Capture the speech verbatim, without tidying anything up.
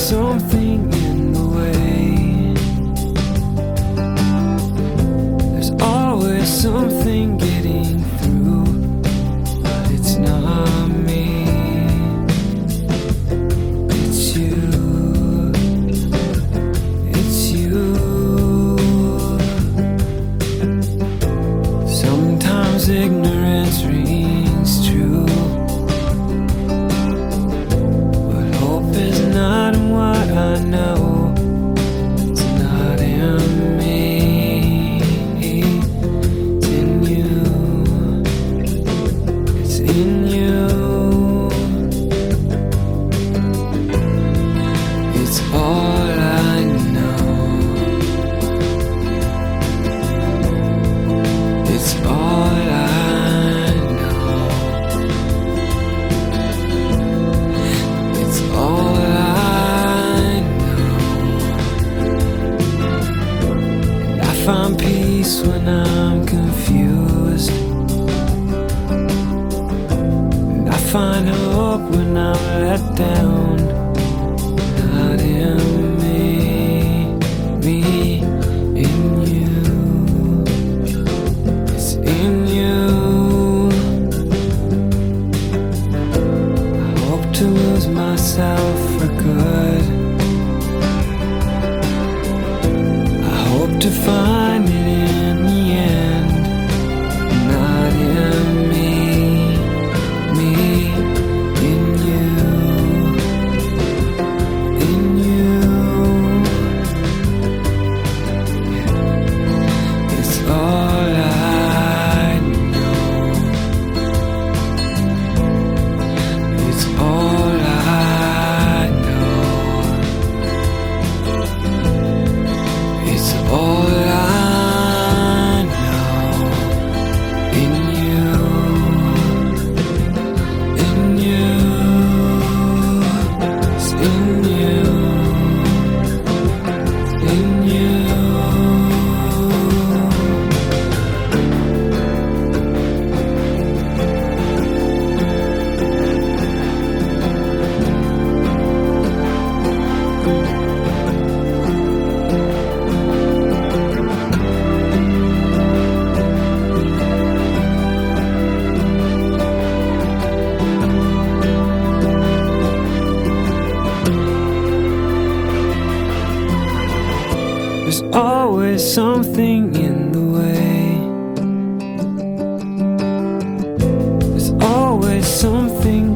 something in the way. There's always something getting through, but it's not me. It's you. It's you. Sometimes ignorance rings true. Not in what I know, it's not in me, it's in you, it's in you, it's all I know, it's all I know, it's all I find peace when I'm confused, and I find hope when I'm let down. Not in me, me, in you. It's in you. I hope to lose myself for good. To find it in the end, not in me, me, in you, in you. It's all I know, it's all I know, it's all There's always something in the way. There's always something